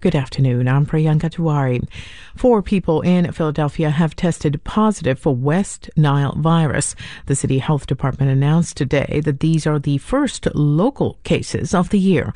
Good afternoon. I'm Priyanka Tiwari. 4 people in Philadelphia have tested positive for West Nile virus. The city health department announced today that these are the first local cases of the year.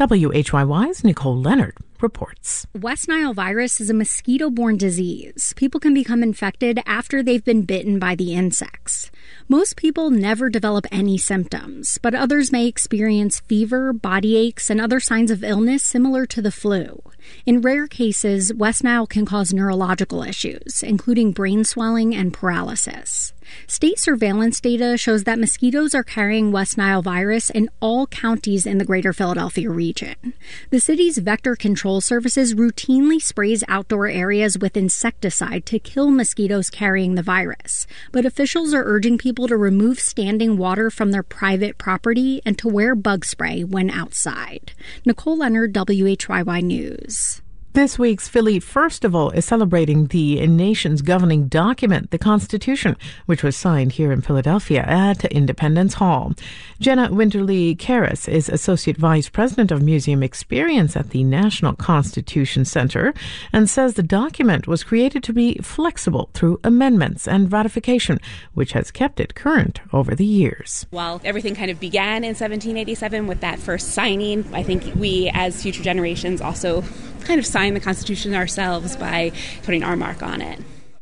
WHYY's Nicole Leonard reports. West Nile virus is a mosquito-borne disease. People can become infected after they've been bitten by the insects. Most people never develop any symptoms, but others may experience fever, body aches, and other signs of illness similar to the flu. In rare cases, West Nile can cause neurological issues, including brain swelling and paralysis. State surveillance data shows that mosquitoes are carrying West Nile virus in all counties in the greater Philadelphia region. The city's vector control services routinely sprays outdoor areas with insecticide to kill mosquitoes carrying the virus, but officials are urging people to remove standing water from their private property and to wear bug spray when outside. Nicole Leonard, WHYY News. This week's Philly Festival is celebrating the nation's governing document, the Constitution, which was signed here in Philadelphia at Independence Hall. Jenna Winterly-Karras is Associate Vice President of Museum Experience at the National Constitution Center and says the document was created to be flexible through amendments and ratification, which has kept it current over the years. While everything kind of began in 1787 with that first signing, I think we as future generations also kind of sign the Constitution ourselves by putting our mark on it.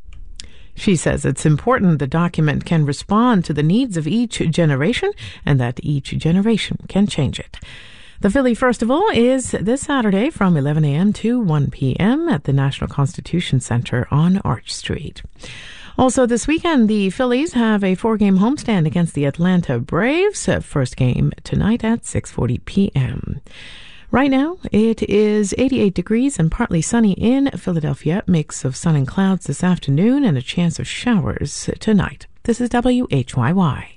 She says it's important the document can respond to the needs of each generation and that each generation can change it. The Philly Festival is this Saturday from 11 a.m. to 1 p.m. at the National Constitution Center on Arch Street. Also this weekend, the Phillies have a 4-game homestand against the Atlanta Braves. First game tonight at 6:40 p.m. Right now, it is 88 degrees and partly sunny in Philadelphia. Mix of sun and clouds this afternoon and a chance of showers tonight. This is WHYY.